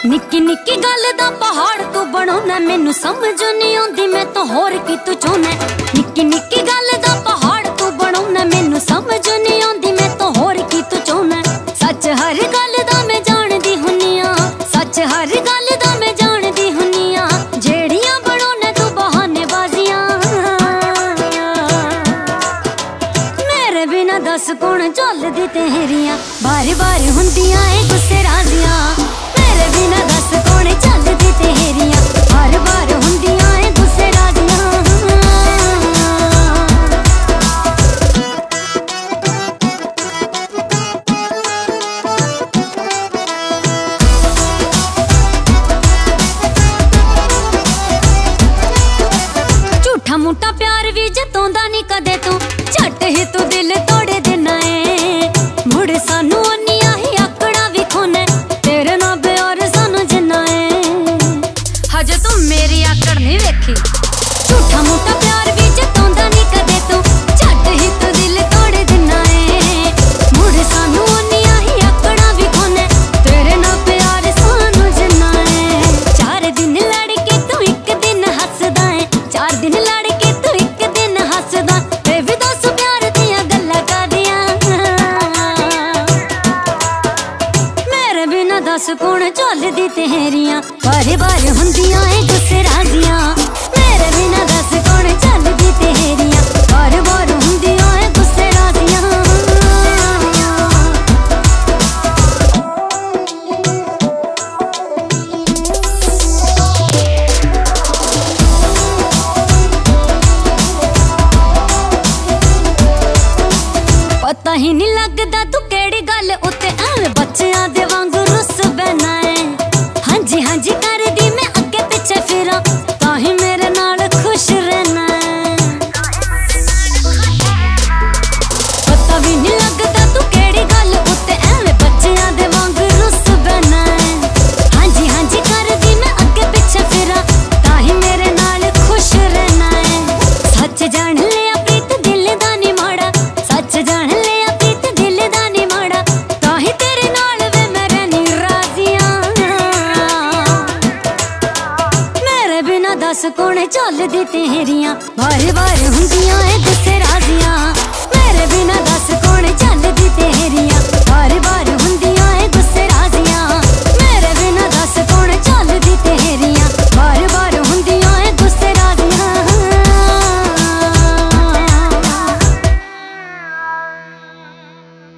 निक्की निक्की गल दा पहाड़ तू बनाना, मैनू समझ नहीं आंदी मैं तो होर की तू चाहना। निक्की निक्की गल दा पहाड़ तू बनाना, मैनू समझ नहीं आंदी मैं तो होर की तू चाहना। सच हर गल दा मैं जानदी हुन्निया, सच हर गल दा मैं जानदी हुन्निया, जेड़ियां बनाना तू बहाने बाजियां। मेरे बिना दस कौन चलदी तेरियां, बार बार हुंदियां ए गुस्से राजियां। मेरे बिना दस कौन चलदी तेरियां, बार बार हुंदियां ए गुस्से राजियां। झूठा मूठा प्यार भी जतोंदा नहीं कदे तू, झट ही तू दिल तोड़े देना है। मुड़ सानू ओनियां ही आकड़ा भी खोने, तेरे ना प्यार सानू जिन्ना है। हजे तू मेरी आकड़ नहीं वेखी, झूठा मूठा प्यार भी जतोंदा नहीं कदे तू, झट ही तू दिल तोड़े देना है। मुड़ सानू ओनियां ही आकड़ा भी खोने, तेरे ना प्यार सानू जिन्ना है। 4 दिन लड़के तू एक दिन हसदा है, 4 दिन लड़के तू एक दिन हसदा, ते भी दस प्यार दियां गल्लां करदियां। मेरे बिना दस कौन चलदी तेरियां, बार बार हुंदियां ए गुस्से राजियां। मेरे बिना दस कौन चलदी तेरियां, बार बार हुंदियां ए गुस्से राजियां। पता ही नहीं लगदा तू केड़ी गल उत्ते एवें बच्चियां दे वांग रुस बैना है। हांजी हांजी करदी मैं अगे पिछे फिरा, ताही मेरे नाल खुश रहना है। पता भी नहीं लगदा तू केड़ी गल उत्ते एवें बच्चियां दे वांग रुस बैना है। हांजी हांजी करदी मैं अगे पिछे फिरा, ताही मेरे नाल खुश रहना है। सच जान लिया प्रीत दिल दा नहीं माड़ा, सच जान लिया प्रीत दिल दा नहीं माड़ा, ताही तेरे नाल वे मैं रहनी राजियां। मेरे बिना दस कौन चलदी तेरियां, बार बार हुंदियां ए गुस्से राजियां। मेरे बिना दस कौन चलदी तेरियां, बार बार